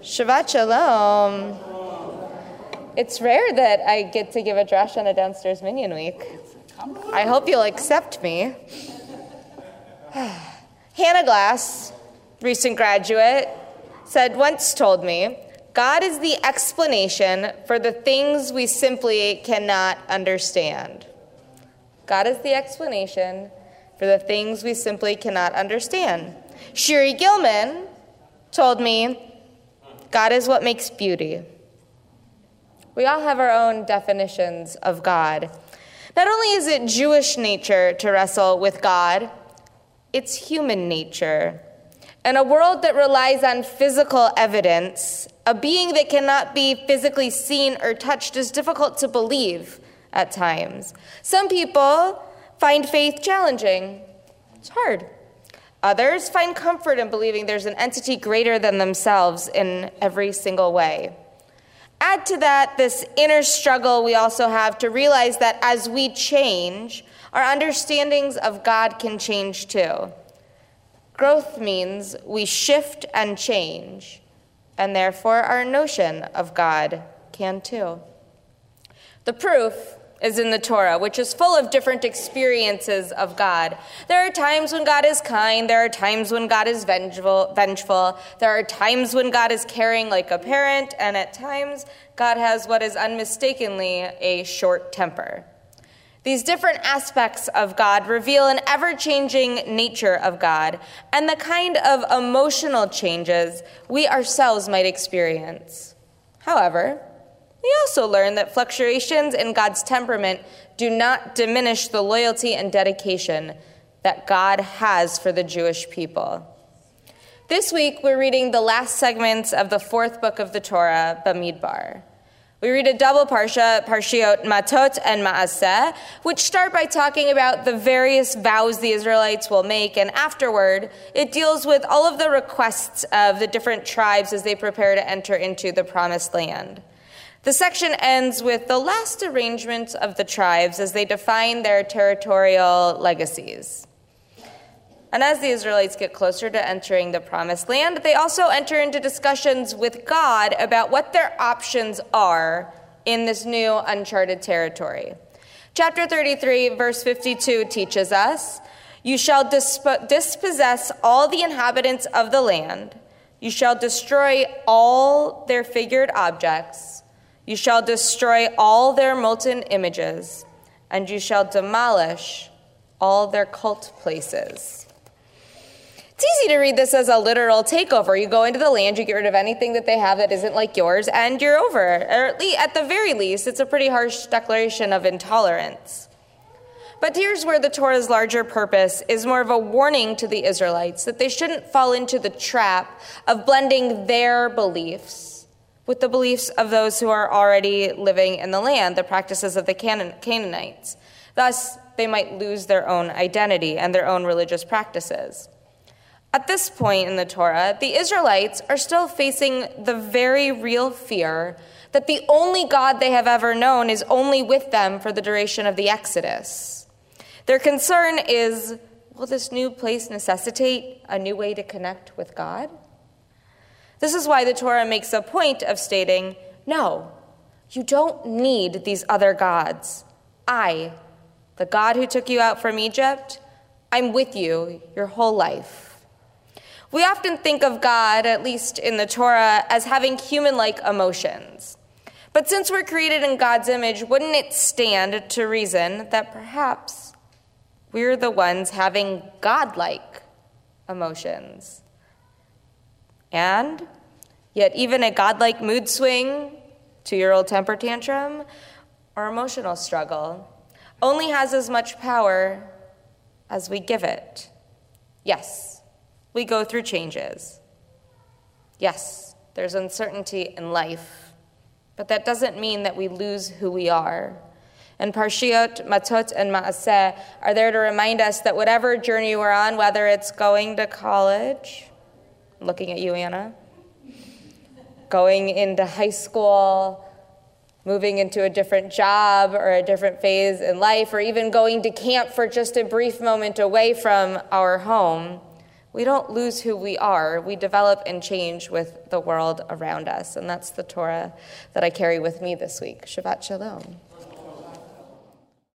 Shabbat Shalom. It's rare that I get to give a drash on a downstairs Minyan Week. I hope you'll accept me. Hannah Glass, recent graduate, once told me, God is the explanation for the things we simply cannot understand. God is the explanation for the things we simply cannot understand. Shiri Gilman told me, God is what makes beauty. We all have our own definitions of God. Not only is it Jewish nature to wrestle with God, it's human nature. In a world that relies on physical evidence, a being that cannot be physically seen or touched is difficult to believe at times. Some people find faith challenging. It's hard. Others find comfort in believing there's an entity greater than themselves in every single way. Add to that this inner struggle we also have to realize that as we change, our understandings of God can change too. Growth means we shift and change, and therefore our notion of God can too. The proof is in the Torah, which is full of different experiences of God. There are times when God is kind. There are times when God is vengeful. There are times when God is caring like a parent, and at times God has what is unmistakably a short temper. These different aspects of God reveal an ever-changing nature of God and the kind of emotional changes we ourselves might experience. However, we also learn that fluctuations in God's temperament do not diminish the loyalty and dedication that God has for the Jewish people. This week, we're reading the last segments of the fourth book of the Torah, Bamidbar. We read a double parsha, Parshiot Matot and Maaseh, which start by talking about the various vows the Israelites will make, and afterward, it deals with all of the requests of the different tribes as they prepare to enter into the Promised Land. The section ends with the last arrangements of the tribes as they define their territorial legacies. And as the Israelites get closer to entering the Promised Land, they also enter into discussions with God about what their options are in this new uncharted territory. Chapter 33, verse 52 teaches us, "You shall dispossess all the inhabitants of the land. You shall destroy all their figured objects. You shall destroy all their molten images, and you shall demolish all their cult places." It's easy to read this as a literal takeover. You go into the land, you get rid of anything that they have that isn't like yours, and you're over. Or at the very least, it's a pretty harsh declaration of intolerance. But here's where the Torah's larger purpose is more of a warning to the Israelites that they shouldn't fall into the trap of blending their beliefs with the beliefs of those who are already living in the land, the practices of the Canaanites. Thus, they might lose their own identity and their own religious practices. At this point in the Torah, the Israelites are still facing the very real fear that the only God they have ever known is only with them for the duration of the Exodus. Their concern is, will this new place necessitate a new way to connect with God? This is why the Torah makes a point of stating, no, you don't need these other gods. I, the God who took you out from Egypt, I'm with you your whole life. We often think of God, at least in the Torah, as having human-like emotions. But since we're created in God's image, wouldn't it stand to reason that perhaps we're the ones having God-like emotions? And yet even a godlike mood swing, 2-year-old temper tantrum, or emotional struggle only has as much power as we give it. Yes, we go through changes. Yes, there's uncertainty in life, but that doesn't mean that we lose who we are. And Parshiot, Matot, and Maaseh are there to remind us that whatever journey we're on, whether it's going to college, looking at you, Anna, going into high school, moving into a different job or a different phase in life, or even going to camp for just a brief moment away from our home, We don't lose who we are. We develop and change with the world around us. And that's the Torah that I carry with me this week. Shabbat Shalom.